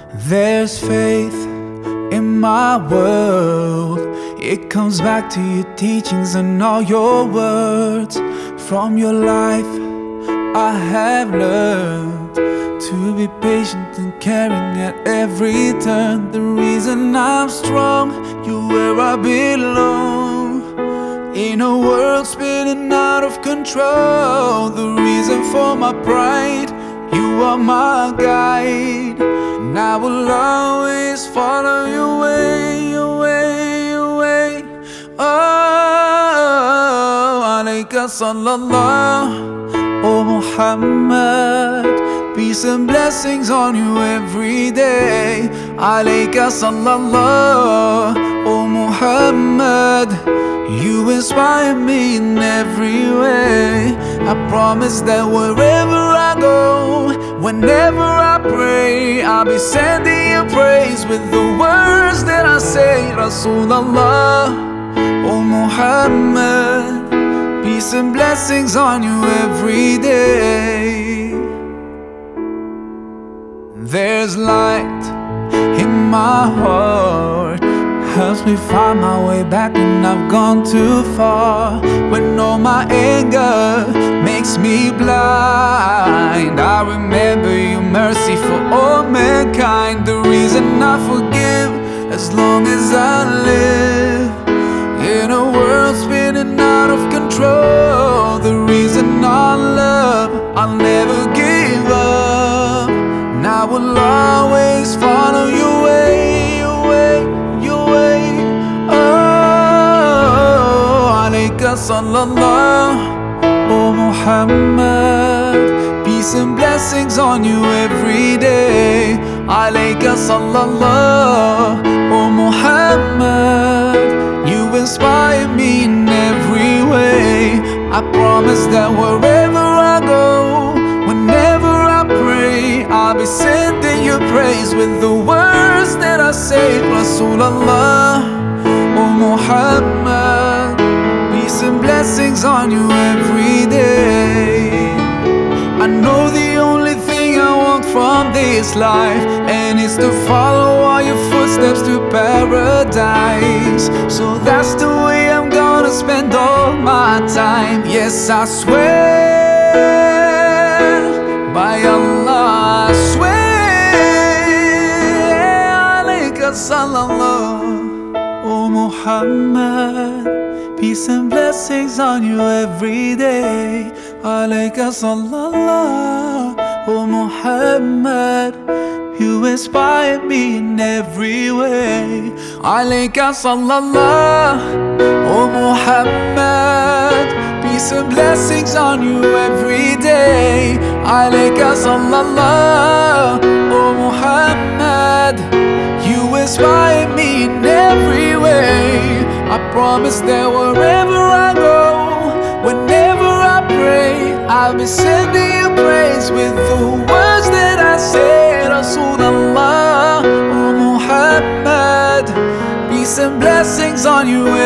There's faith in my world. It comes back to your teachings and all your words. From your life I have learned to be patient and caring at every turn. The reason I'm strong, you're where I belong. In a world spinning out of control, the reason for my pride, you are my guide. And I will always follow your way, your way, your way. Oh, alayka sallallahu, oh Muhammad. Peace and blessings on you every day. Alayka sallallahu, oh Muhammad. You inspire me in every way. I promise that wherever I go, whenever I pray, I'll be sending you praise with the words that I say. Rasulallah, oh Muhammad. Peace and blessings on you every day. There's light in my heart, helps me find my way back when I've gone too far. When all my anger makes me blind, I remember your mercy for all mankind. The reason I forgive as long as I live. In a world spinning out of control, the reason I love, I'll never give up. And I will always follow your way, your way, your way. Oh, alayka sallallahu, oh Muhammad. Peace and blessings on you every day. Alayka sallallahu, oh Muhammad. You inspire me in every way. I promise that wherever I go, whenever I pray, I'll be sending you praise with the words that I say. Rasulallah, oh Muhammad. Peace and blessings on you every day. I know the only thing I want from this life, and it's to follow all your footsteps to paradise. So that's the way I'm gonna spend all my time. Yes, I swear by Allah, I swear. Alayka sallallahu, oh Muhammad. Peace and blessings on you every day. Alayka sallallahu, oh Muhammad. You inspire me in every way. Alayka sallallahu, oh Muhammad. Peace and blessings on you every day. Alayka sallallahu, oh Muhammad. You inspire me in every way. I promise that wherever I go, whenever I pray, I'll be sending you praise with the words that I say. Rasulallah, oh Muhammad. Peace and blessings on you